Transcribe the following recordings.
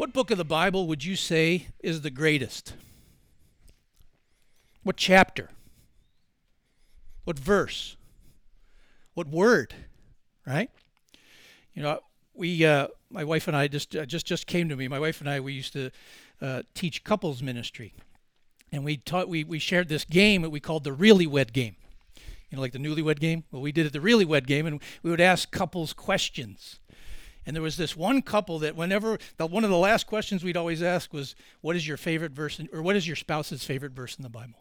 What book of the Bible would you say is the greatest? What chapter? What verse? What word? Right? You know, my wife and I just came to me. My wife and I, we used to teach couples ministry, and we shared this game that we called the Really Wed game. You know, like the Newlywed Game. Well, we did it the Really Wed game, and we would ask couples questions. And there was this one couple that one of the last questions we'd always ask was, "What is your favorite verse, or what is your spouse's favorite verse in the Bible?"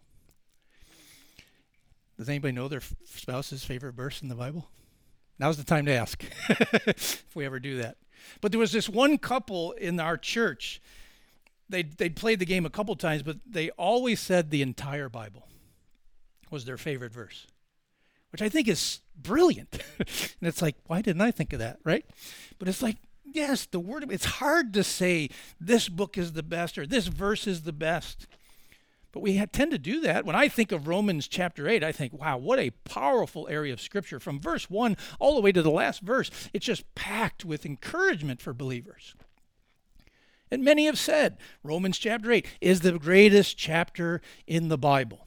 Does anybody know their spouse's favorite verse in the Bible? Now's the time to ask, if we ever do that. But there was this one couple in our church. They'd played the game a couple times, but they always said the entire Bible was their favorite verse, which I think is brilliant. And it's like, why didn't I think of that, right? But it's like, yes, it's hard to say this book is the best or this verse is the best. But we tend to do that. When I think of Romans chapter 8, I think, wow, what a powerful area of Scripture. From verse 1 all the way to the last verse, it's just packed with encouragement for believers. And many have said Romans chapter 8 is the greatest chapter in the Bible.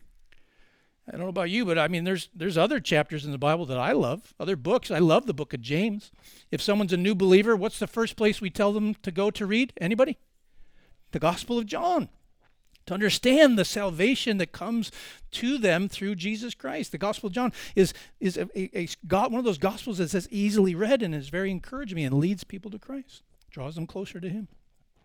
I don't know about you, but I mean, there's other chapters in the Bible that I love, other books. I love the book of James. If someone's a new believer, what's the first place we tell them to go to read? Anybody? The Gospel of John. To understand the salvation that comes to them through Jesus Christ. The Gospel of John is one of those Gospels that says easily read and is very encouraging and leads people to Christ, draws them closer to Him.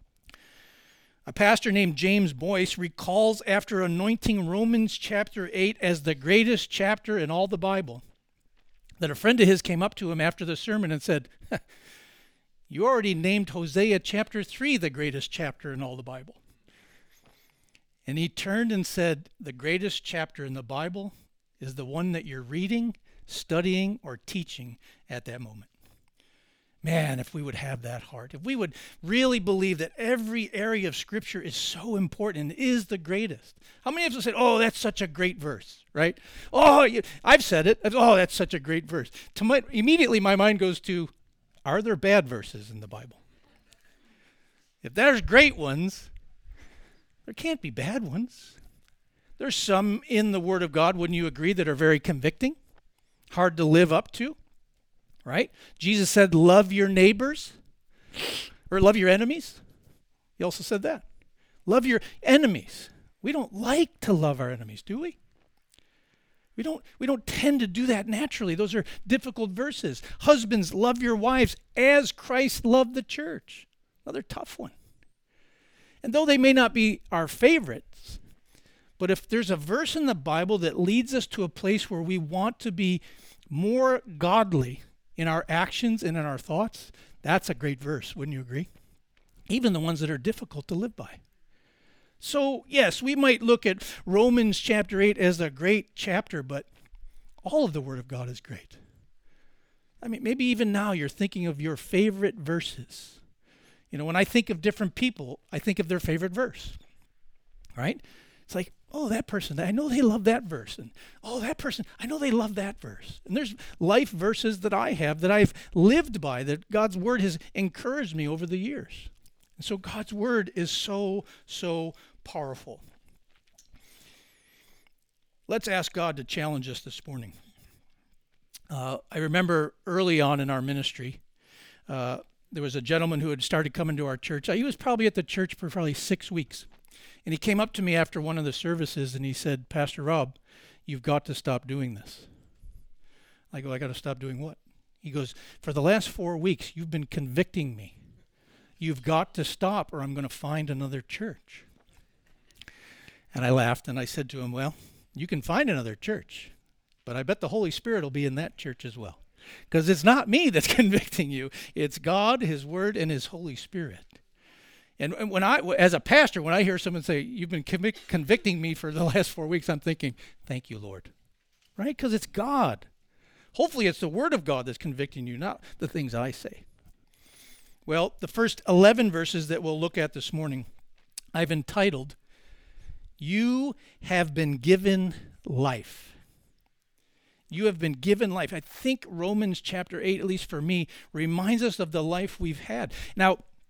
A pastor named James Boyce recalls after anointing Romans chapter 8 as the greatest chapter in all the Bible, that a friend of his came up to him after the sermon and said, "You already named Hosea chapter 3 the greatest chapter in all the Bible." And he turned and said, "The greatest chapter in the Bible is the one that you're reading, studying, or teaching at that moment." Man, if we would have that heart, if we would really believe that every area of Scripture is so important and is the greatest. How many of us said, "Oh, that's such a great verse," right? Oh, I've said it. "Oh, that's such a great verse." Immediately my mind goes to, are there bad verses in the Bible? If there's great ones, there can't be bad ones. There's some in the Word of God, wouldn't you agree, that are very convicting, hard to live up to, right? Jesus said, love your neighbors, or love your enemies. He also said that. Love your enemies. We don't like to love our enemies, do we? We don't tend to do that naturally. Those are difficult verses. Husbands, love your wives as Christ loved the church. Another tough one. And though they may not be our favorites, but if there's a verse in the Bible that leads us to a place where we want to be more godly in our actions and in our thoughts, that's a great verse, wouldn't you agree? Even the ones that are difficult to live by. So, yes, we might look at Romans chapter 8 as a great chapter, but all of the Word of God is great. I mean, maybe even now you're thinking of your favorite verses. You know, when I think of different people, I think of their favorite verse, right? It's like, oh, that person, I know they love that verse. And, oh, that person, I know they love that verse. And there's life verses that I have that I've lived by, that God's Word has encouraged me over the years. And so God's Word is so, so powerful. Let's ask God to challenge us this morning. I remember early on in our ministry, there was a gentleman who had started coming to our church. He was probably at the church for probably 6 weeks. And he came up to me after one of the services and he said, "Pastor Rob, you've got to stop doing this." I go, "I got to stop doing what?" He goes, "For the last 4 weeks, you've been convicting me. You've got to stop or I'm going to find another church." And I laughed and I said to him, "Well, you can find another church, but I bet the Holy Spirit will be in that church as well. Because it's not me that's convicting you. It's God, His Word, and His Holy Spirit." And when as a pastor, when I hear someone say, "You've been convicting me for the last 4 weeks," I'm thinking, thank you, Lord. Right? Because it's God. Hopefully it's the Word of God that's convicting you, not the things I say. Well, the first 11 verses that we'll look at this morning, I've entitled, "You Have Been Given Life." You have been given life. I think Romans chapter 8, at least for me, reminds us of the life we've had. Now,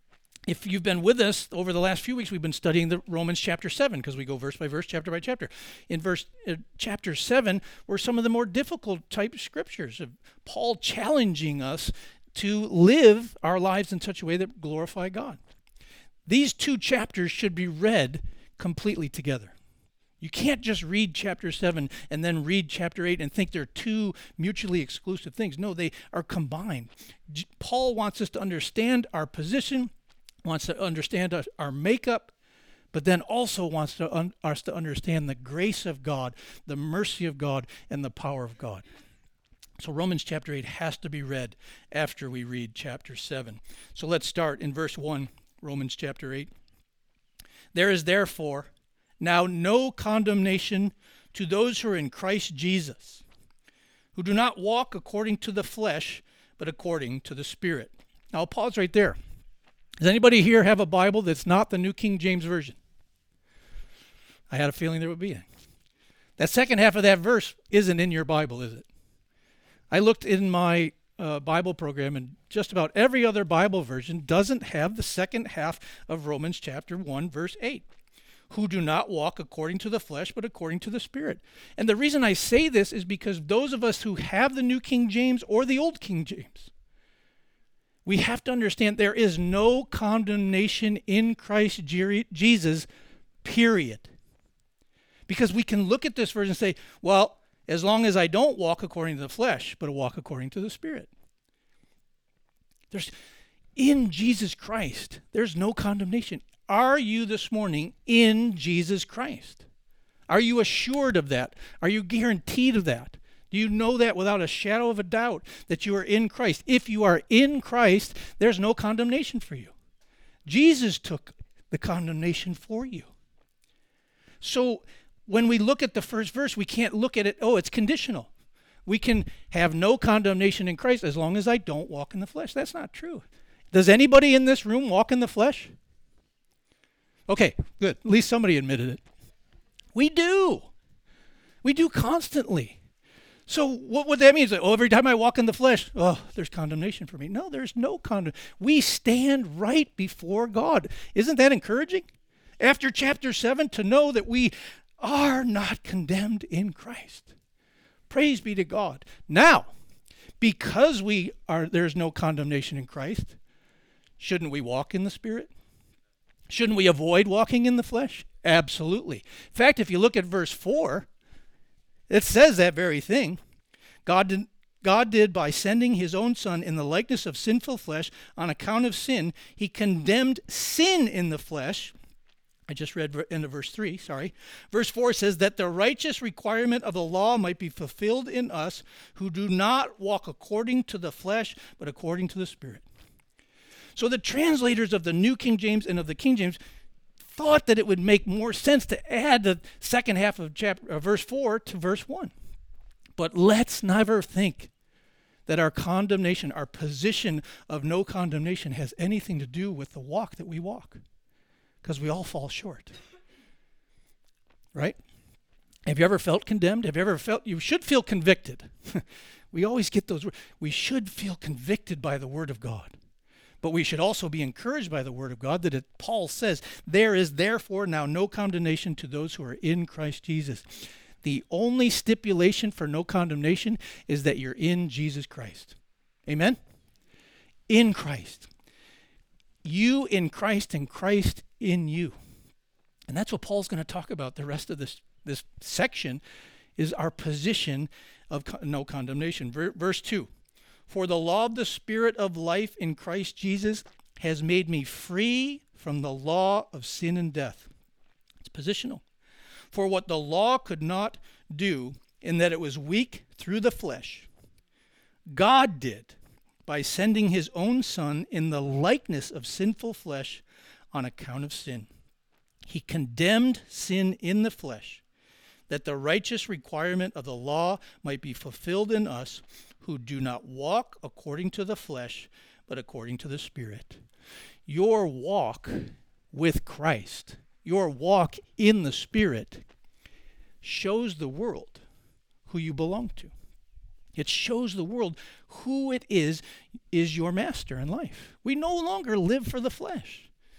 If you've been with us over the last few weeks, we've been studying the Romans chapter 7 because we go verse by verse, chapter by chapter. In chapter 7 were some of the more difficult type scriptures of Paul challenging us to live our lives in such a way that glorify God. These two chapters should be read completely together. You can't just read chapter 7 and then read chapter 8 and think they're two mutually exclusive things. No, they are combined. Paul wants us to understand our position, wants to understand our makeup, but then also wants us to understand the grace of God, the mercy of God, and the power of God. So Romans chapter 8 has to be read after we read chapter 7. So let's start in verse 1, Romans chapter 8. There is therefore now no condemnation to those who are in Christ Jesus, who do not walk according to the flesh, but according to the Spirit. Now I'll pause right there. Does anybody here have a Bible that's not the New King James Version? I had a feeling there would be. That second half of that verse isn't in your Bible, is it? I looked in my Bible program, and just about every other Bible version doesn't have the second half of Romans chapter 1, verse 8. Who do not walk according to the flesh, but according to the Spirit. And the reason I say this is because those of us who have the New King James or the Old King James, we have to understand there is no condemnation in Christ Jesus, period. Because we can look at this verse and say, well, as long as I don't walk according to the flesh, but walk according to the Spirit. In Jesus Christ, there's no condemnation. Are you this morning in Jesus Christ? Are you assured of that? Are you guaranteed of that? Do you know that without a shadow of a doubt that you are in Christ? If you are in Christ, there's no condemnation for you. Jesus took the condemnation for you. So when we look at the first verse, we can't look at it, it's conditional. We can have no condemnation in Christ as long as I don't walk in the flesh. That's not true. Does anybody in this room walk in the flesh? Okay, good. At least somebody admitted it. We do. We do constantly. So what would that mean? Every time I walk in the flesh, there's condemnation for me. No, there's no condemnation. We stand right before God. Isn't that encouraging? After chapter 7, to know that we are not condemned in Christ. Praise be to God. Now, because there's no condemnation in Christ, shouldn't we walk in the Spirit? Shouldn't we avoid walking in the flesh? Absolutely. In fact, if you look at verse 4, it says that very thing. God did by sending his own Son in the likeness of sinful flesh on account of sin. He condemned sin in the flesh. I just read into verse 3, sorry. Verse 4 says that the righteous requirement of the law might be fulfilled in us who do not walk according to the flesh, but according to the Spirit. So the translators of the New King James and of the King James thought that it would make more sense to add the second half of verse 4 to verse 1. But let's never think that our condemnation, our position of no condemnation, has anything to do with the walk that we walk. Because we all fall short. Right? Have you ever felt condemned? Have you ever felt, you should feel convicted. We always get those words. We should feel convicted by the Word of God. But we should also be encouraged by the Word of God that Paul says, there is therefore now no condemnation to those who are in Christ Jesus. The only stipulation for no condemnation is that you're in Jesus Christ. Amen? In Christ. You in Christ and Christ in you. And that's what Paul's going to talk about the rest of this section, is our position of no condemnation. Verse 2. For the law of the Spirit of life in Christ Jesus has made me free from the law of sin and death. It's positional. For what the law could not do, in that it was weak through the flesh, God did by sending his own Son in the likeness of sinful flesh on account of sin. He condemned sin in the flesh, that the righteous requirement of the law might be fulfilled in us who do not walk according to the flesh, but according to the Spirit. Your walk with Christ, your walk in the Spirit, shows the world who you belong to. It shows the world who it is your master in life. We no longer live for the flesh.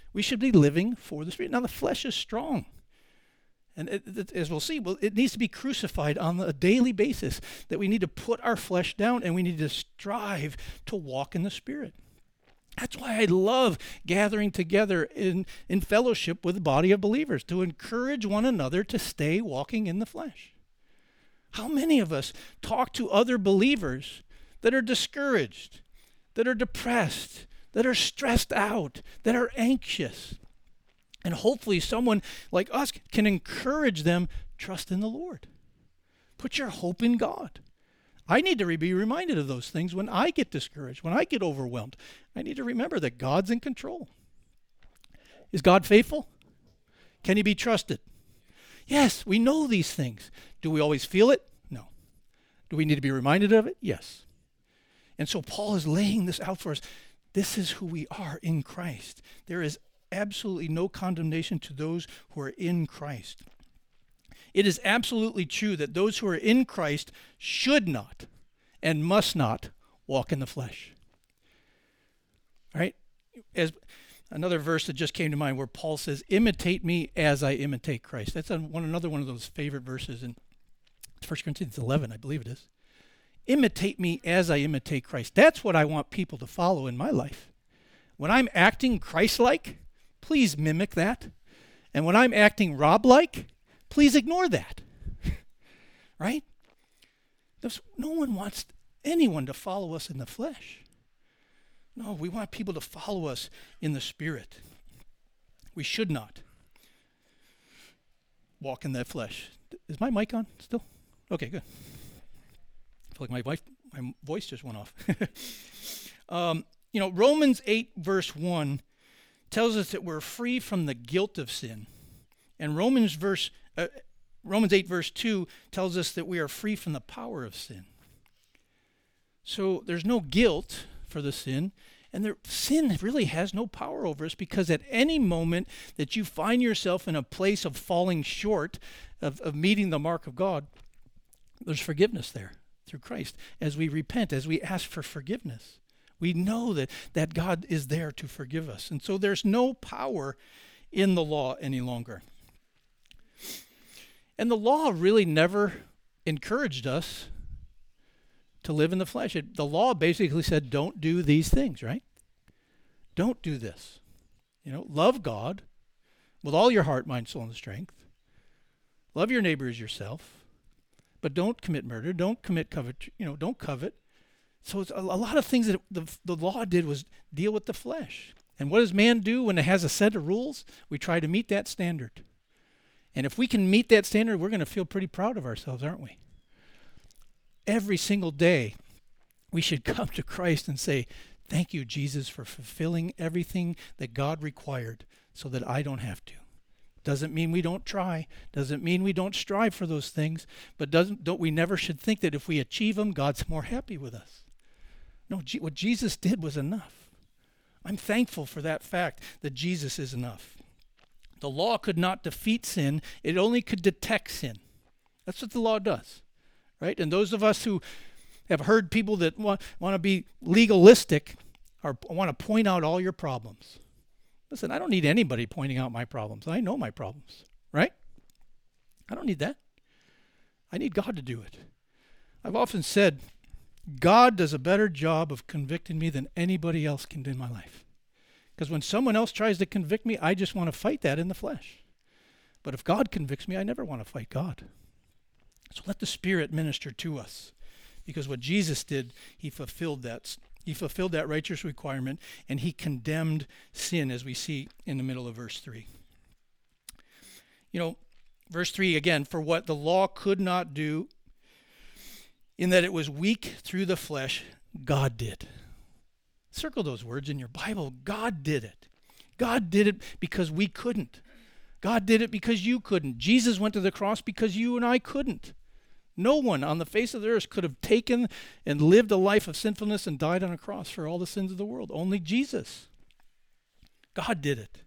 We should be living for the Spirit. Now, the flesh is strong. And as we'll see, it needs to be crucified on a daily basis, that we need to put our flesh down and we need to strive to walk in the Spirit. That's why I love gathering together in fellowship with the body of believers, to encourage one another to stay walking in the flesh. How many of us talk to other believers that are discouraged, that are depressed, that are stressed out, that are anxious? And hopefully someone like us can encourage them, trust in the Lord. Put your hope in God. I need to be reminded of those things when I get discouraged, when I get overwhelmed. I need to remember that God's in control. Is God faithful? Can he be trusted? Yes, we know these things. Do we always feel it? No. Do we need to be reminded of it? Yes. And so Paul is laying this out for us. This is who we are in Christ. There is absolutely no condemnation to those who are in Christ. It is absolutely true that those who are in Christ should not and must not walk in the flesh. All right? As another verse that just came to mind where Paul says, imitate me as I imitate Christ. That's another one of those favorite verses in 1 Corinthians 11, I believe it is. Imitate me as I imitate Christ. That's what I want people to follow in my life. When I'm acting Christ-like, please mimic that. And when I'm acting Rob-like, please ignore that. Right? No one wants anyone to follow us in the flesh. No, we want people to follow us in the Spirit. We should not walk in that flesh. Is my mic on still? Okay, good. I feel like my voice just went off. Romans 8 verse 1 tells us that we're free from the guilt of sin. And Romans 8 verse 2 tells us that we are free from the power of sin. So there's no guilt for the sin, and sin really has no power over us, because at any moment that you find yourself in a place of falling short of meeting the mark of God, there's forgiveness there through Christ. As we repent, as we ask for forgiveness, we know that God is there to forgive us. And so there's no power in the law any longer. And the law really never encouraged us to live in the flesh. The law basically said, don't do these things, right? Don't do this. Love God with all your heart, mind, soul, and strength. Love your neighbor as yourself. But don't commit murder. Don't commit covet. Don't covet. So it's a lot of things that the law did was deal with the flesh. And what does man do when it has a set of rules? We try to meet that standard. And if we can meet that standard, we're going to feel pretty proud of ourselves, aren't we? Every single day, we should come to Christ and say, thank you, Jesus, for fulfilling everything that God required so that I don't have to. Doesn't mean we don't try. Doesn't mean we don't strive for those things. But we never should think that if we achieve them, God's more happy with us. No, what Jesus did was enough. I'm thankful for that fact that Jesus is enough. The law could not defeat sin. It only could detect sin. That's what the law does, right? And those of us who have heard people that want to be legalistic or want to point out all your problems. Listen, I don't need anybody pointing out my problems. I know my problems, right? I don't need that. I need God to do it. I've often said, God does a better job of convicting me than anybody else can do in my life. Because when someone else tries to convict me, I just want to fight that in the flesh. But if God convicts me, I never want to fight God. So let the Spirit minister to us. Because what Jesus did, he fulfilled that. He fulfilled that righteous requirement, and he condemned sin, as we see in the middle of verse 3. Verse 3 again, for what the law could not do, in that it was weak through the flesh, God did. Circle those words in your Bible. God did it. God did it because we couldn't. God did it because you couldn't. Jesus went to the cross because you and I couldn't. No one on the face of the earth could have taken and lived a life of sinfulness and died on a cross for all the sins of the world. Only Jesus. God did it.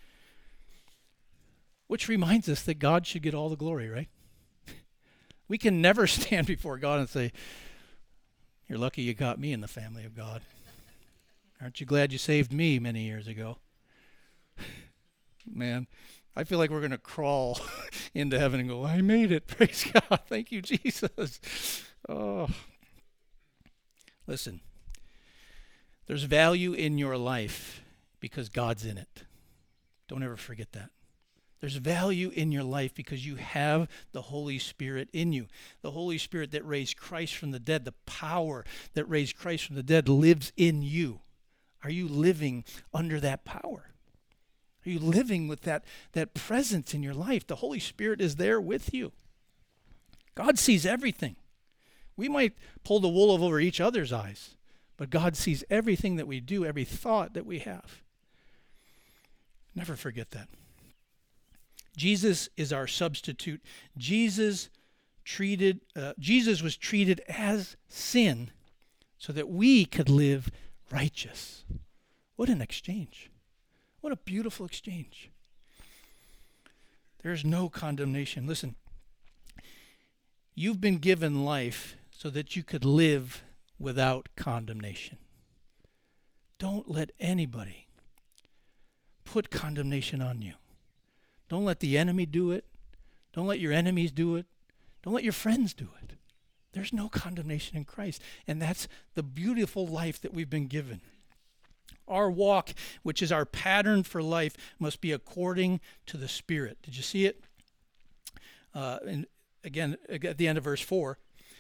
Which reminds us that God should get all the glory, right? We can never stand before God and say, you're lucky you got me in the family of God. Aren't you glad you saved me many years ago? Man, I feel like we're going to crawl into heaven and go, I made it. Praise God. Thank you, Jesus. Oh, listen, there's value in your life because God's in it. Don't ever forget that. There's value in your life because you have the Holy Spirit in you. The Holy Spirit that raised Christ from the dead, the power that raised Christ from the dead lives in you. Are you living under that power? Are you living with that presence in your life? The Holy Spirit is there with you. God sees everything. We might pull the wool over each other's eyes, but God sees everything that we do, every thought that we have. Never forget that. Jesus is our substitute. Jesus was treated as sin so that we could live righteous. What an exchange. What a beautiful exchange. There's no condemnation. Listen, you've been given life so that you could live without condemnation. Don't let anybody put condemnation on you. Don't let the enemy do it. Don't let your enemies do it. Don't let your friends do it. There's no condemnation in Christ. And that's the beautiful life that we've been given. Our walk, which is our pattern for life, must be according to the Spirit. Did you see it? And again, at the end of verse 4,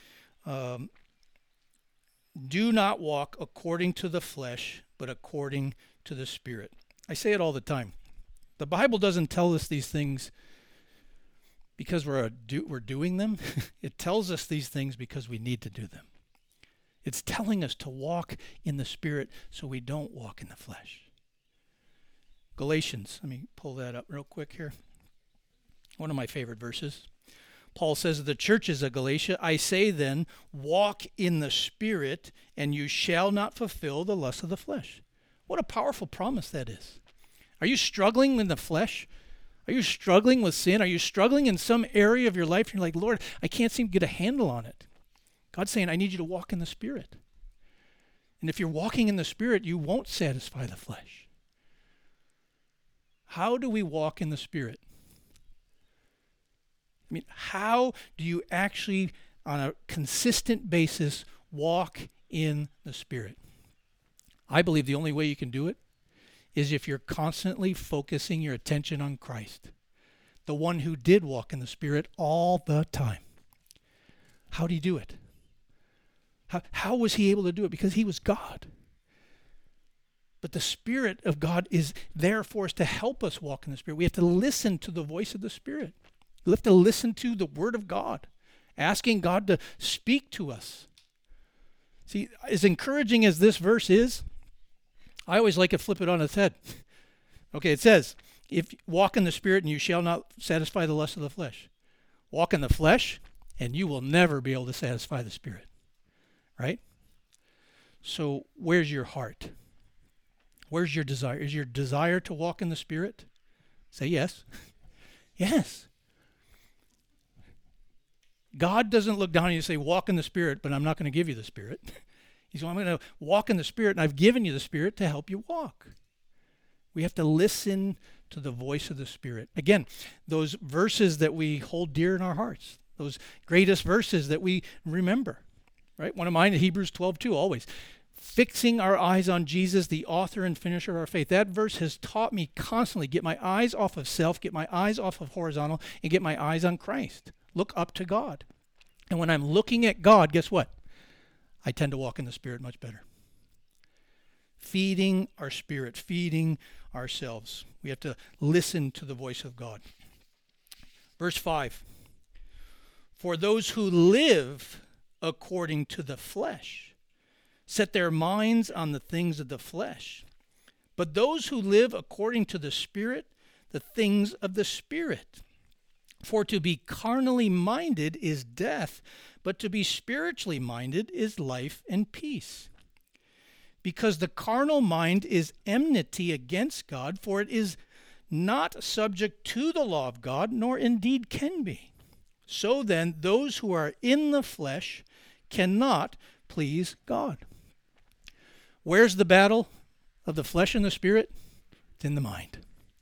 do not walk according to the flesh, but according to the Spirit. I say it all the time. The Bible doesn't tell us these things because we're doing them. It tells us these things because we need to do them. It's telling us to walk in the Spirit so we don't walk in the flesh. Galatians, let me pull that up real quick here. One of my favorite verses. Paul says to the churches of Galatia, I say then, walk in the Spirit, and you shall not fulfill the lust of the flesh. What a powerful promise that is. Are you struggling in the flesh? Are you struggling with sin? Are you struggling in some area of your life? And you're like, Lord, I can't seem to get a handle on it. God's saying, I need you to walk in the Spirit. And if you're walking in the Spirit, you won't satisfy the flesh. How do we walk in the Spirit? I mean, how do you actually, on a consistent basis, walk in the Spirit? I believe the only way you can do it is if you're constantly focusing your attention on Christ, the one who did walk in the Spirit all the time. How do you do it? How was he able to do it? Because he was God. But the Spirit of God is there for us to help us walk in the Spirit. We have to listen to the voice of the Spirit. We have to listen to the Word of God, asking God to speak to us. See, as encouraging as this verse is, I always like to flip it on its head. Okay, it says, if walk in the Spirit and you shall not satisfy the lust of the flesh. Walk in the flesh and you will never be able to satisfy the Spirit. Right? So where's your heart? Where's your desire? Is your desire to walk in the Spirit? Say yes. Yes. God doesn't look down on you and say, walk in the Spirit, but I'm not going to give you the Spirit. He's going, I'm going to walk in the Spirit, and I've given you the Spirit to help you walk. We have to listen to the voice of the Spirit. Again, those verses that we hold dear in our hearts, those greatest verses that we remember, right? One of mine, Hebrews 12:2, always. Fixing our eyes on Jesus, the author and finisher of our faith. That verse has taught me constantly, get my eyes off of self, get my eyes off of horizontal, and get my eyes on Christ. Look up to God. And when I'm looking at God, guess what? I tend to walk in the Spirit much better. Feeding our spirit, feeding ourselves. We have to listen to the voice of God. Verse 5. For those who live according to the flesh set their minds on the things of the flesh. But those who live according to the Spirit, the things of the Spirit. For to be carnally minded is death, but to be spiritually minded is life and peace. Because the carnal mind is enmity against God, for it is not subject to the law of God, nor indeed can be. So then, those who are in the flesh cannot please God. Where's the battle of the flesh and the Spirit? It's in the mind.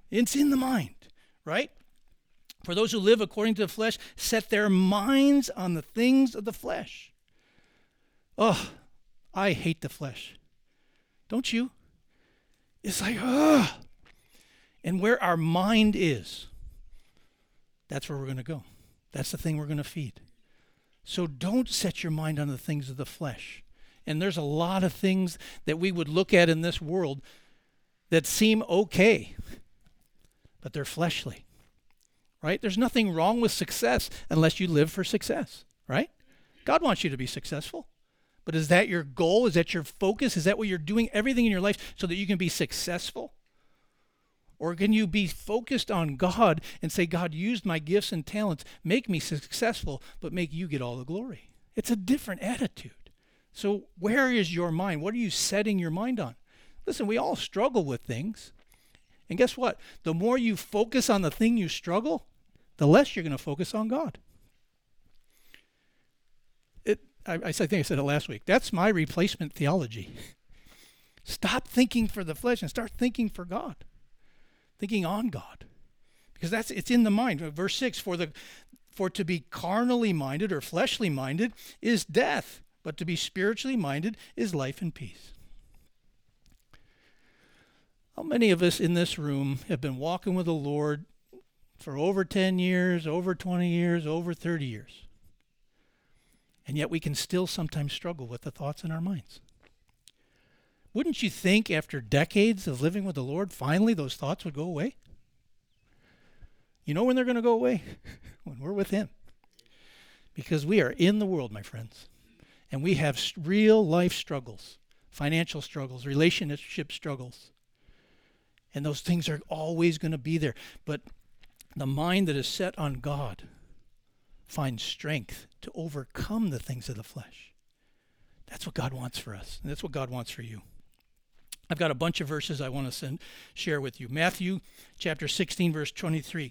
It's in the mind, right? For those who live according to the flesh set their minds on the things of the flesh. Oh, I hate the flesh. Don't you? It's like, oh. And where our mind is, that's where we're going to go. That's the thing we're going to feed. So don't set your mind on the things of the flesh. And there's a lot of things that we would look at in this world that seem okay, but they're fleshly, right? There's nothing wrong with success unless you live for success, right? God wants you to be successful. But is that your goal? Is that your focus? Is that what you're doing everything in your life so that you can be successful? Or can you be focused on God and say, God, use my gifts and talents, make me successful, but make you get all the glory? It's a different attitude. So where is your mind? What are you setting your mind on? Listen, we all struggle with things. And guess what? The more you focus on the thing you struggle, the less you're going to focus on God. I think I said it last week. That's my replacement theology. Stop thinking for the flesh and start thinking for God. Thinking on God. Because it's in the mind. Verse 6, for to be carnally minded or fleshly minded is death, but to be spiritually minded is life and peace. How many of us in this room have been walking with the Lord for over 10 years, over 20 years, over 30 years? And yet we can still sometimes struggle with the thoughts in our minds. Wouldn't you think after decades of living with the Lord, finally those thoughts would go away? You know when they're going to go away? When we're with Him. Because we are in the world, my friends. And we have real life struggles, financial struggles, relationship struggles. And those things are always going to be there. But the mind that is set on God finds strength to overcome the things of the flesh. That's what God wants for us. And that's what God wants for you. I've got a bunch of verses I want to share with you. Matthew chapter 16, verse 23.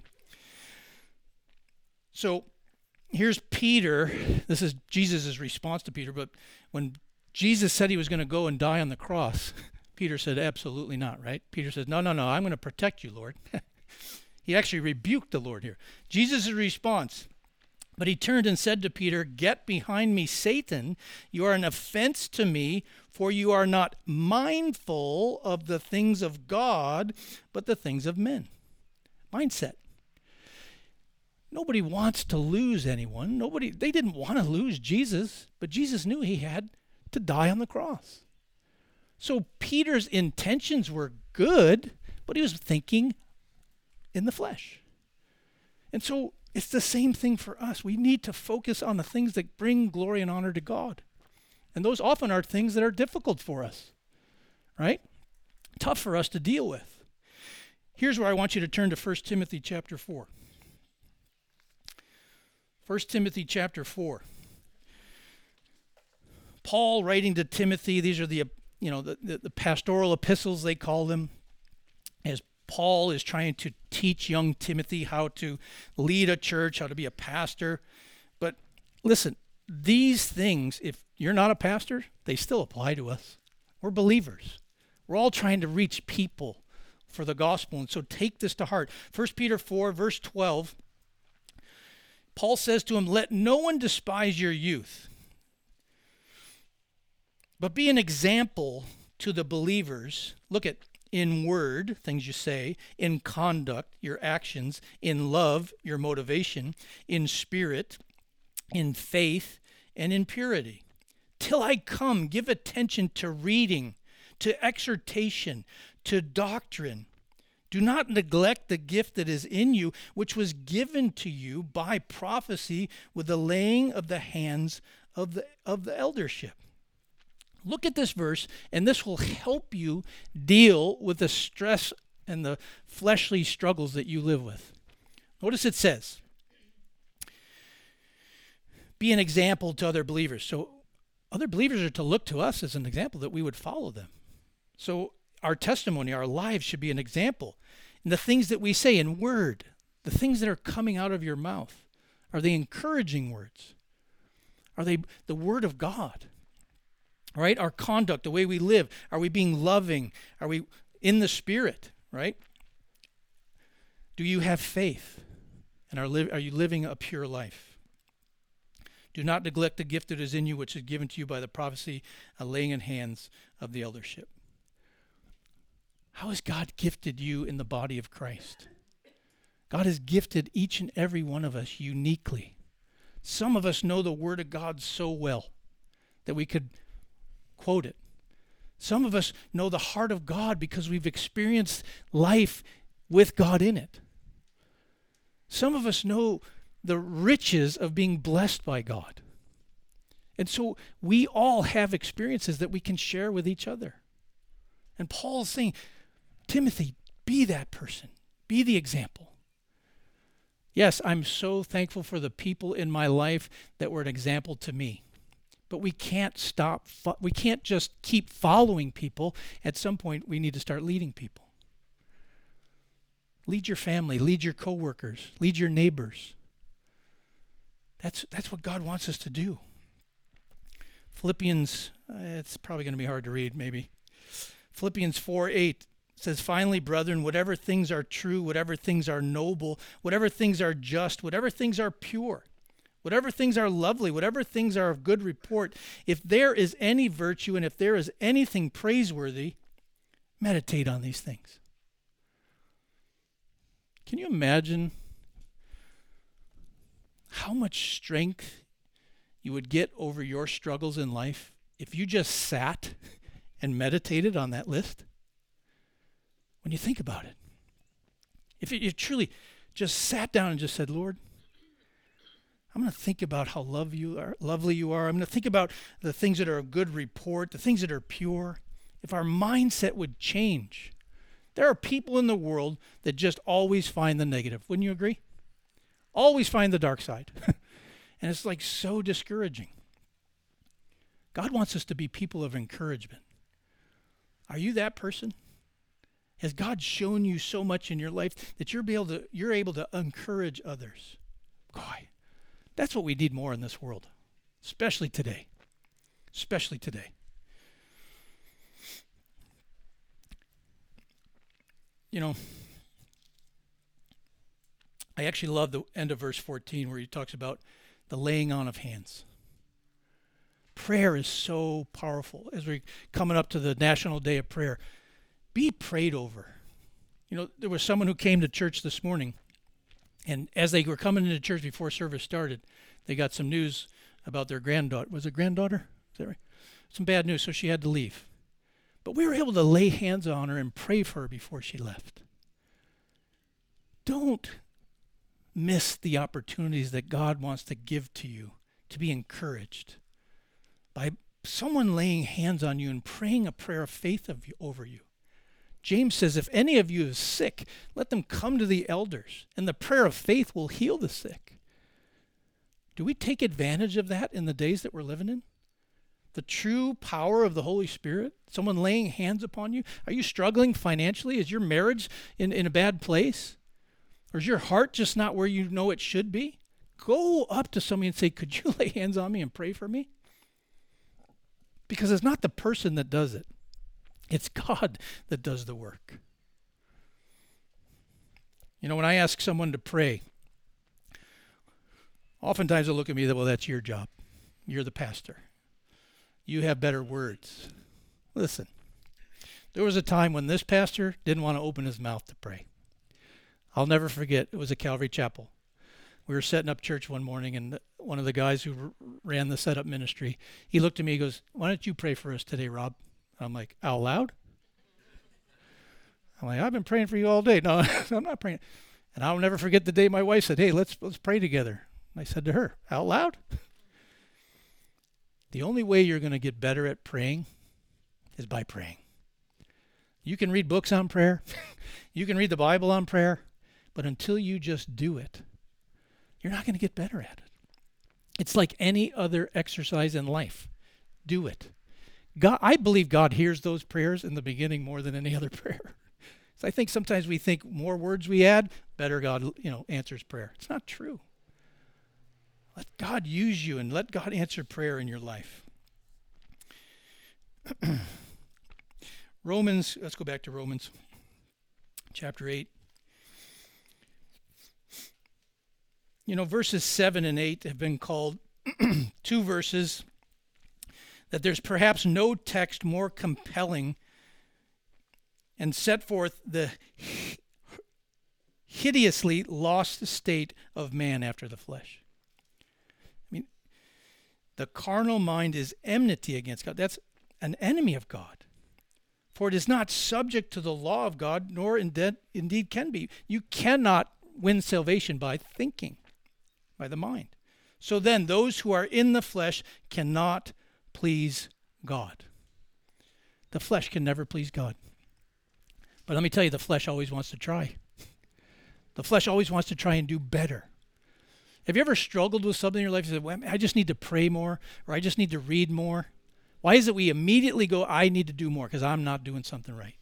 So here's Peter. This is Jesus' response to Peter. But when Jesus said he was going to go and die on the cross, Peter said, absolutely not, right? Peter says, no, I'm going to protect you, Lord. He actually rebuked the Lord here. Jesus' response, but he turned and said to Peter, get behind me, Satan. You are an offense to me, for you are not mindful of the things of God, but the things of men. Mindset. Nobody wants to lose anyone. They didn't want to lose Jesus, but Jesus knew he had to die on the cross. So Peter's intentions were good, but he was thinking in the flesh. And so it's the same thing for us. We need to focus on the things that bring glory and honor to God. And those often are things that are difficult for us, right? Tough for us to deal with. Here's where I want you to turn to 1 Timothy chapter 4. 1 Timothy chapter 4. Paul writing to Timothy, these are the pastoral epistles, they call them, as Paul is trying to teach young Timothy how to lead a church, how to be a pastor. But listen, these things, if you're not a pastor, they still apply to us. We're believers. We're all trying to reach people for the gospel. And so take this to heart. 1 Peter 4, verse 12, Paul says to him, let no one despise your youth, but be an example to the believers. Look at in word, things you say, in conduct, your actions, in love, your motivation, in spirit, in faith, and in purity. Till I come, give attention to reading, to exhortation, to doctrine. Do not neglect the gift that is in you, which was given to you by prophecy with the laying of the hands of the eldership. Look at this verse, and this will help you deal with the stress and the fleshly struggles that you live with. Notice it says, be an example to other believers. So other believers are to look to us as an example that we would follow them. So our testimony, our lives should be an example. And the things that we say in word, the things that are coming out of your mouth, are they encouraging words? Are they the word of God? Right? Our conduct, the way we live. Are we being loving? Are we in the Spirit? Right? Do you have faith? And are you living a pure life? Do not neglect the gift that is in you, which is given to you by the prophecy, a laying in hands of the eldership. How has God gifted you in the body of Christ? God has gifted each and every one of us uniquely. Some of us know the Word of God so well that we could quote it. Some of us know the heart of God because we've experienced life with God in it. Some of us know the riches of being blessed by God. And so we all have experiences that we can share with each other. And Paul's saying, Timothy, be that person. Be the example. Yes, I'm so thankful for the people in my life that were an example to me. But we can't we can't just keep following people. At some point, we need to start leading people. Lead your family, lead your coworkers, lead your neighbors. That's what God wants us to do. Philippians, it's probably going to be hard to read, maybe. Philippians 4:8 says, finally, brethren, whatever things are true, whatever things are noble, whatever things are just, whatever things are pure, whatever things are lovely, whatever things are of good report, if there is any virtue and if there is anything praiseworthy, meditate on these things. Can you imagine how much strength you would get over your struggles in life if you just sat and meditated on that list? When you think about it, if you truly just sat down and just said, Lord, I'm going to think about how lovely you are. I'm going to think about the things that are of good report, the things that are pure. If our mindset would change. There are people in the world that just always find the negative. Wouldn't you agree? Always find the dark side. And it's like so discouraging. God wants us to be people of encouragement. Are you that person? Has God shown you so much in your life that you're able to encourage others? Boy, that's what we need more in this world, especially today. Especially today. You know, I actually love the end of verse 14 where he talks about the laying on of hands. Prayer is so powerful as we're coming up to the National Day of Prayer. Be prayed over. You know, there was someone who came to church this morning, and as they were coming into church before service started, they got some news about their granddaughter. Was it granddaughter? Is that right? Some bad news, so she had to leave. But we were able to lay hands on her and pray for her before she left. Don't miss the opportunities that God wants to give to you to be encouraged by someone laying hands on you and praying a prayer of faith over you. James says, if any of you is sick, let them come to the elders, and the prayer of faith will heal the sick. Do we take advantage of that in the days that we're living in? The true power of the Holy Spirit, someone laying hands upon you. Are you struggling financially? Is your marriage in a bad place? Or is your heart just not where you know it should be? Go up to somebody and say, could you lay hands on me and pray for me? Because it's not the person that does it. It's God that does the work. You know, when I ask someone to pray, oftentimes they'll look at me and say, well, that's your job. You're the pastor. You have better words. Listen, there was a time when this pastor didn't want to open his mouth to pray. I'll never forget, it was at Calvary Chapel. We were setting up church one morning, and one of the guys who ran the setup ministry, he looked at me, he goes, why don't you pray for us today, Rob? I'm like, out loud? I'm like, I've been praying for you all day. No, I'm not praying. And I'll never forget the day my wife said, hey, let's pray together. And I said to her, out loud? The only way you're going to get better at praying is by praying. You can read books on prayer. You can read the Bible on prayer. But until you just do it, you're not going to get better at it. It's like any other exercise in life. Do it. God, I believe God hears those prayers in the beginning more than any other prayer. So I think sometimes we think more words we add, better God, answers prayer. It's not true. Let God use you and let God answer prayer in your life. Romans, let's go back to Romans chapter 8. You know, verses 7 and 8 have been called two verses that there's perhaps no text more compelling and set forth the hideously lost state of man after the flesh. I mean, the carnal mind is enmity against God. That's an enemy of God. For it is not subject to the law of God, nor indeed can be. You cannot win salvation by thinking, by the mind. So then, those who are in the flesh cannot please God. The flesh can never please God. But let me tell you, the flesh always wants to try. The flesh always wants to try and do better. Have you ever struggled with something in your life? You said, well, I just need to pray more, or I just need to read more. Why is it we immediately go, I need to do more because I'm not doing something right?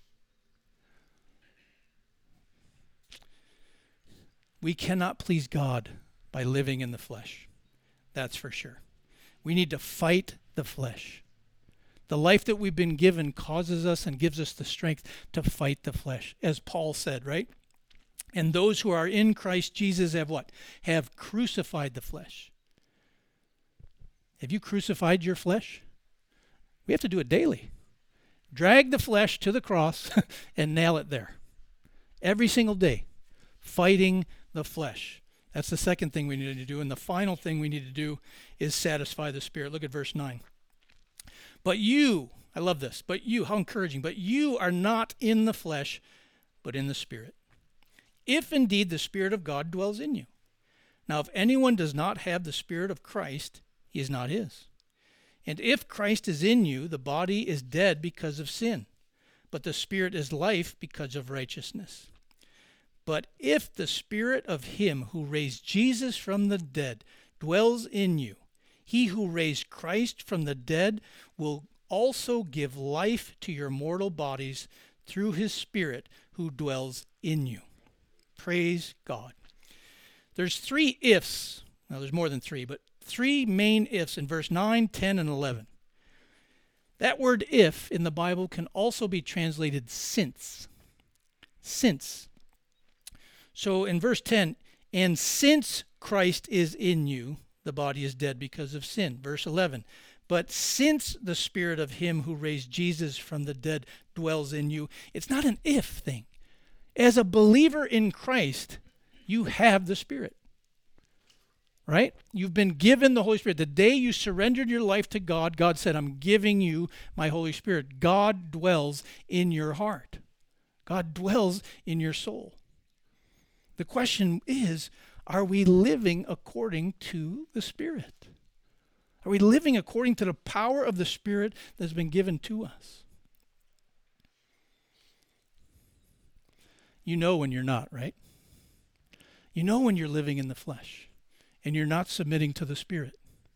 We cannot please God by living in the flesh. That's for sure. We need to fight the flesh. The life that we've been given causes us and gives us the strength to fight the flesh, as Paul said, right? And those who are in Christ Jesus have what? Have crucified the flesh. Have you crucified your flesh? We have to do it daily. Drag the flesh to the cross and nail it there. Every single day. Fighting the flesh. That's the second thing we need to do. And the final thing we need to do is satisfy the Spirit. Look at verse 9. But you, I love this, but you, how encouraging, but you are not in the flesh, but in the Spirit. If indeed the Spirit of God dwells in you. Now, if anyone does not have the Spirit of Christ, he is not his. And if Christ is in you, the body is dead because of sin, but the Spirit is life because of righteousness. But if the Spirit of him who raised Jesus from the dead dwells in you, he who raised Christ from the dead will also give life to your mortal bodies through his Spirit who dwells in you. Praise God. There's three ifs. Now, there's more than three, but three main ifs in verse 9, 10, and 11. That word if in the Bible can also be translated since. Since. So in verse 10, and since Christ is in you, the body is dead because of sin. Verse 11, but since the Spirit of him who raised Jesus from the dead dwells in you, it's not an if thing. As a believer in Christ, you have the Spirit. Right? You've been given the Holy Spirit. The day you surrendered your life to God, God said, I'm giving you my Holy Spirit. God dwells in your heart. God dwells in your soul. The question is, are we living according to the Spirit? Are we living according to the power of the Spirit that's been given to us? You know when you're not, right? You know when you're living in the flesh and you're not submitting to the Spirit.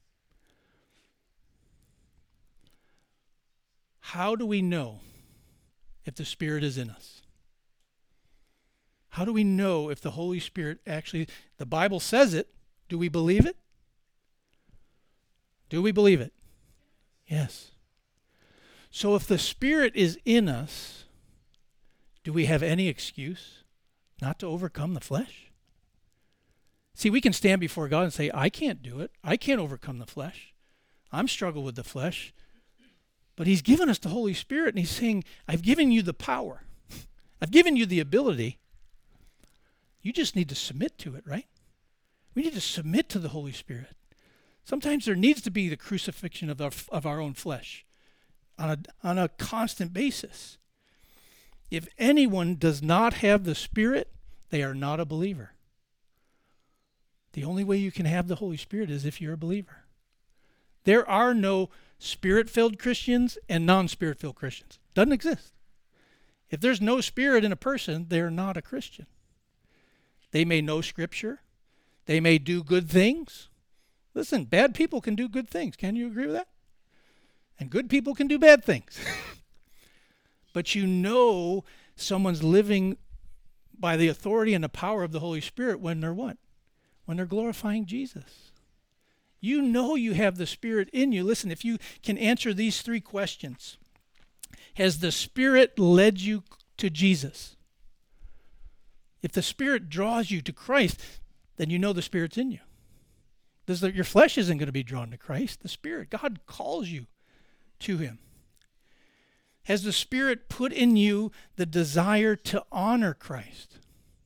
How do we know if the Spirit is in us? How do we know if the Holy Spirit actually, the Bible says it, do we believe it? Do we believe it? Yes. So if the Spirit is in us, do we have any excuse not to overcome the flesh? See, we can stand before God and say, I can't do it. I can't overcome the flesh. I'm struggling with the flesh. But he's given us the Holy Spirit, and he's saying, I've given you the power. I've given you the ability. You just need to submit to it, right? We need to submit to the Holy Spirit. Sometimes there needs to be the crucifixion of our own flesh on a constant basis. If anyone does not have the Spirit, they are not a believer. The only way you can have the Holy Spirit is if you're a believer. There are no Spirit-filled Christians and non-Spirit-filled Christians. Doesn't exist. If there's no Spirit in a person, they're not a Christian. They may know Scripture. They may do good things. Listen, bad people can do good things. Can you agree with that? And good people can do bad things. But you know someone's living by the authority and the power of the Holy Spirit when they're what? When they're glorifying Jesus. You know you have the Spirit in you. Listen, if you can answer these three questions. Has the Spirit led you to Jesus? If the Spirit draws you to Christ, then you know the Spirit's in you. Your flesh isn't going to be drawn to Christ. The Spirit, God calls you to him. Has the Spirit put in you the desire to honor Christ?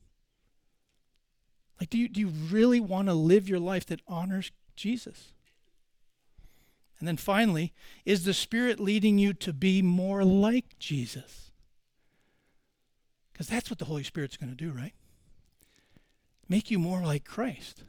Like, do you really want to live your life that honors Jesus? And then finally, is the Spirit leading you to be more like Jesus? Because that's what the Holy Spirit's going to do, right? Make you more like Christ.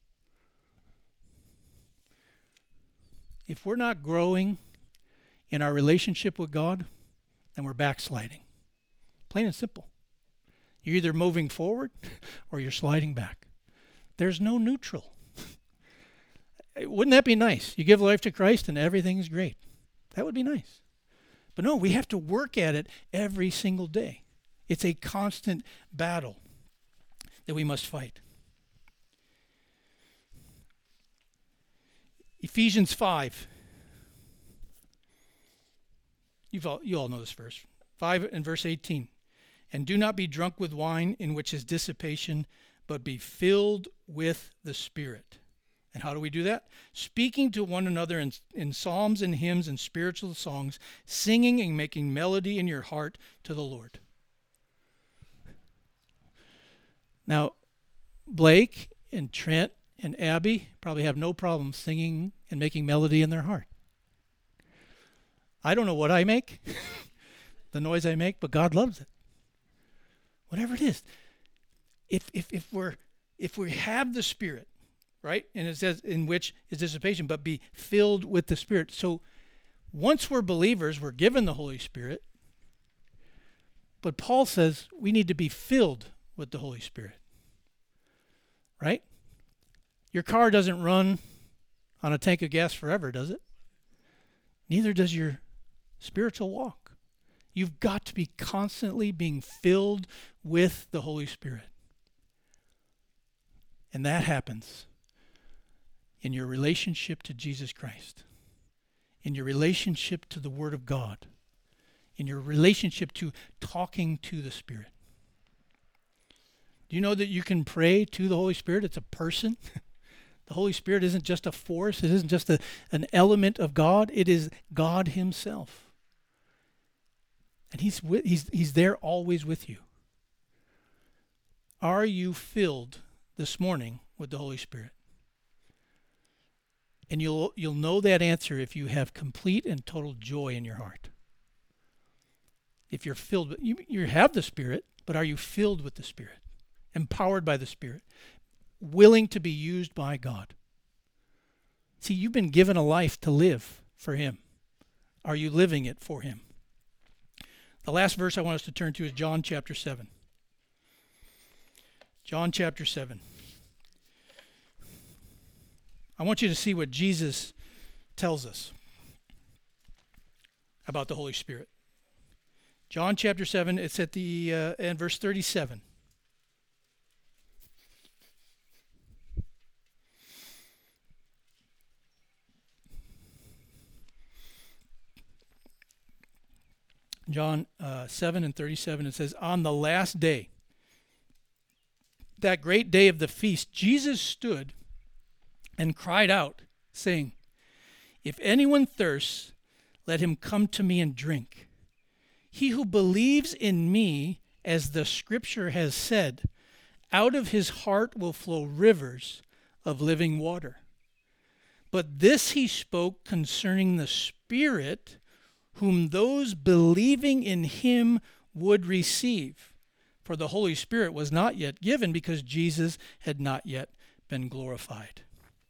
If we're not growing in our relationship with God, then we're backsliding. Plain and simple. You're either moving forward or you're sliding back. There's no neutral. Wouldn't that be nice? You give life to Christ and everything's great. That would be nice. But no, we have to work at it every single day. It's a constant battle that we must fight. Ephesians 5. You all know this verse. 5 and verse 18. And do not be drunk with wine, in which is dissipation, but be filled with the Spirit. And how do we do that? Speaking to one another in psalms and hymns and spiritual songs, singing and making melody in your heart to the Lord. Now, Blake and Trent and Abby probably have no problem singing and making melody in their heart. I don't know what I make, the noise I make, but God loves it. Whatever it is. If we have the Spirit, right? And it says in which is dissipation, but be filled with the Spirit. So once we're believers, we're given the Holy Spirit. But Paul says we need to be filled with the Holy Spirit. Right? Your car doesn't run on a tank of gas forever, does it? Neither does your spiritual walk. You've got to be constantly being filled with the Holy Spirit. And that happens in your relationship to Jesus Christ, in your relationship to the Word of God, in your relationship to talking to the Spirit. Do you know that you can pray to the Holy Spirit? It's a person. The Holy Spirit isn't just a force. It isn't just an element of God. It is God himself. And he's there always with you. Are you filled this morning with the Holy Spirit? And you'll know that answer if you have complete and total joy in your heart. If you're filled with, you have the Spirit, but are you filled with the Spirit? Empowered by the Spirit? Willing to be used by God? See, you've been given a life to live for him. Are you living it for him? The last verse I want us to turn to is John chapter 7. John chapter 7. I want you to see what Jesus tells us about the Holy Spirit. John chapter 7, it's at the end, verse 37. John 7 and 37, it says, on the last day, that great day of the feast, Jesus stood and cried out, saying, if anyone thirsts, let him come to me and drink. He who believes in me, as the scripture has said, out of his heart will flow rivers of living water. But this he spoke concerning the Spirit, whom those believing in him would receive. For the Holy Spirit was not yet given, because Jesus had not yet been glorified.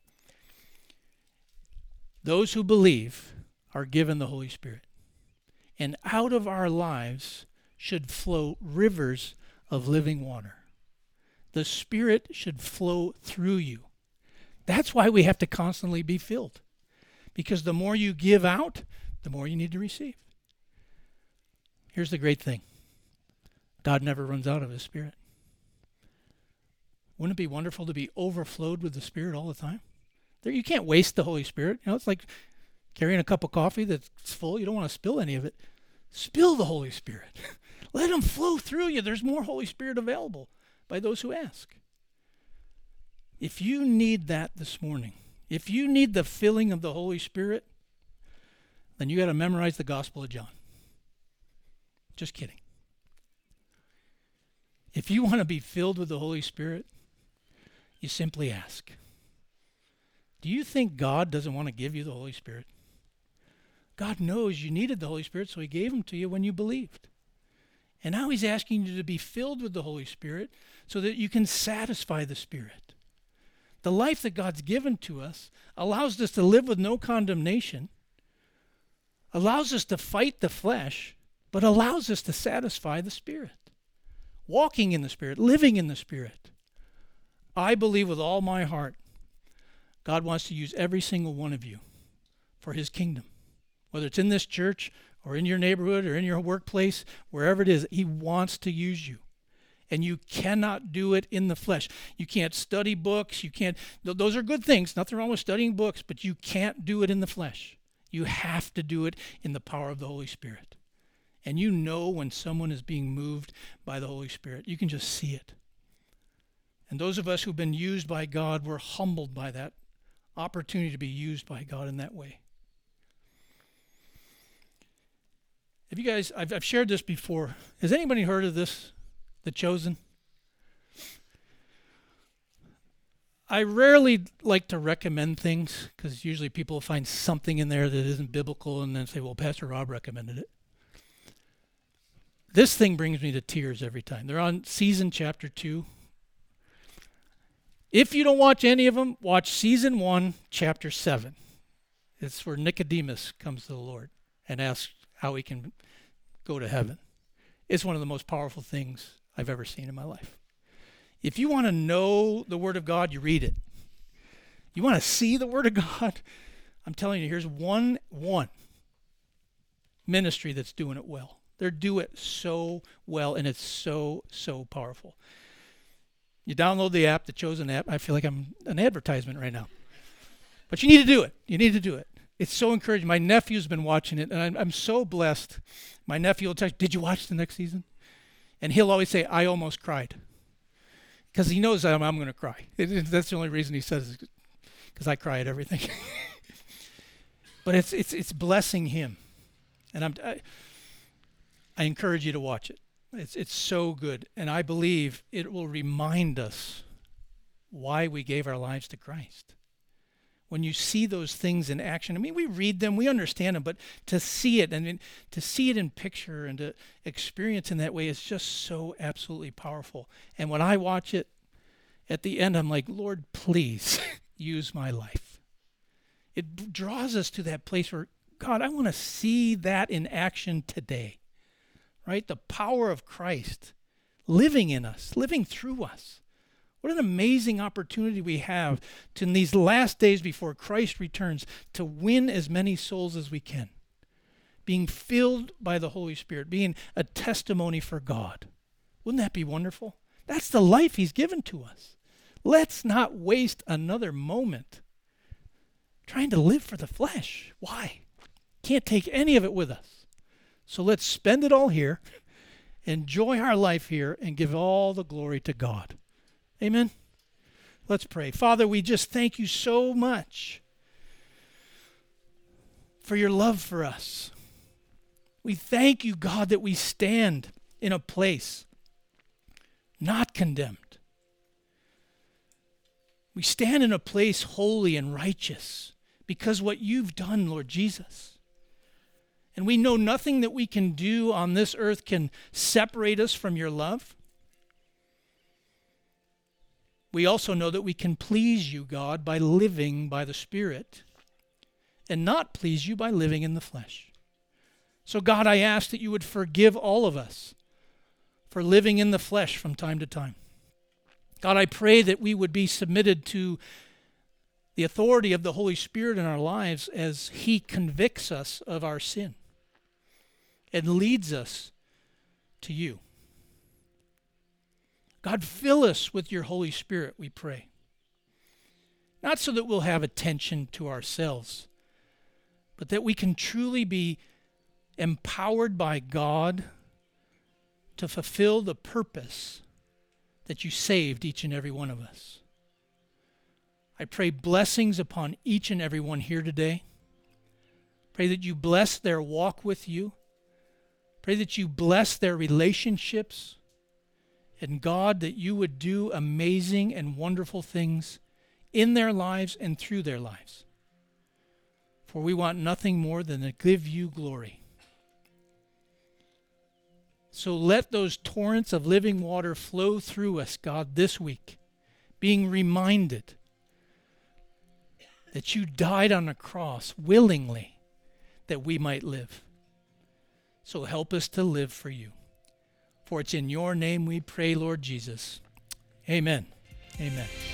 Those who believe are given the Holy Spirit. And out of our lives should flow rivers of living water. The Spirit should flow through you. That's why we have to constantly be filled. Because the more you give out, the more you need to receive. Here's the great thing. God never runs out of his Spirit. Wouldn't it be wonderful to be overflowed with the Spirit all the time? You can't waste the Holy Spirit. You know, it's like carrying a cup of coffee that's full. You don't want to spill any of it. Spill the Holy Spirit. Let him flow through you. There's more Holy Spirit available by those who ask. If you need that this morning, if you need the filling of the Holy Spirit, then you got to memorize the Gospel of John. Just kidding. If you want to be filled with the Holy Spirit, you simply ask. Do you think God doesn't want to give you the Holy Spirit? God knows you needed the Holy Spirit, so he gave him to you when you believed. And now he's asking you to be filled with the Holy Spirit so that you can satisfy the Spirit. The life that God's given to us allows us to live with no condemnation, allows us to fight the flesh, but allows us to satisfy the Spirit. Walking in the Spirit, living in the Spirit. I believe with all my heart, God wants to use every single one of you for his kingdom. Whether it's in this church or in your neighborhood or in your workplace, wherever it is, he wants to use you. And you cannot do it in the flesh. You can't study books. You can't. Those are good things. Nothing wrong with studying books, but you can't do it in the flesh. You have to do it in the power of the Holy Spirit. And you know when someone is being moved by the Holy Spirit. You can just see it. And those of us who've been used by God, we're humbled by that opportunity to be used by God in that way. Have you guys, I've shared this before. Has anybody heard of this, The Chosen? I rarely like to recommend things because usually people find something in there that isn't biblical and then say, well, Pastor Rob recommended it. This thing brings me to tears every time. They're on season chapter 2. If you don't watch any of them, watch season 1, chapter 7. It's where Nicodemus comes to the Lord and asks how he can go to heaven. It's one of the most powerful things I've ever seen in my life. If you want to know the Word of God, you read it. You want to see the Word of God? I'm telling you, here's one ministry that's doing it well. They do it so well, and it's so powerful. You download the app, the Chosen app. I feel like I'm an advertisement right now. But you need to do it. You need to do it. It's so encouraging. My nephew's been watching it, and I'm so blessed. My nephew will text, did you watch the next season? And he'll always say, I almost cried. Because he knows that I'm going to cry. That's the only reason he says it, because I cry at everything. But it's blessing him. And I encourage you to watch it. It's so good. And I believe it will remind us why we gave our lives to Christ. When you see those things in action, I mean, we read them, we understand them, but to see it and to see it in picture and to experience in that way is just so absolutely powerful. And when I watch it, at the end, I'm like, Lord, please use my life. It draws us to that place where, God, I want to see that in action today, right? The power of Christ living in us, living through us. What an amazing opportunity we have to, in these last days before Christ returns, to win as many souls as we can. Being filled by the Holy Spirit, being a testimony for God. Wouldn't that be wonderful? That's the life he's given to us. Let's not waste another moment trying to live for the flesh. Why? Can't take any of it with us. So let's spend it all here, enjoy our life here, and give all the glory to God. Amen? Let's pray. Father, we just thank you so much for your love for us. We thank you, God, that we stand in a place not condemned. We stand in a place holy and righteous because what you've done, Lord Jesus. And we know nothing that we can do on this earth can separate us from your love. We also know that we can please you, God, by living by the Spirit and not please you by living in the flesh. So, God, I ask that you would forgive all of us for living in the flesh from time to time. God, I pray that we would be submitted to the authority of the Holy Spirit in our lives as he convicts us of our sin and leads us to you. God, fill us with your Holy Spirit, we pray. Not so that we'll have attention to ourselves, but that we can truly be empowered by God to fulfill the purpose that you saved each and every one of us. I pray blessings upon each and every one here today. Pray that you bless their walk with you. Pray that you bless their relationships. And God, that you would do amazing and wonderful things in their lives and through their lives. For we want nothing more than to give you glory. So let those torrents of living water flow through us, God, this week, being reminded that you died on a cross willingly that we might live. So help us to live for you. For it's in your name we pray, Lord Jesus. Amen. Amen.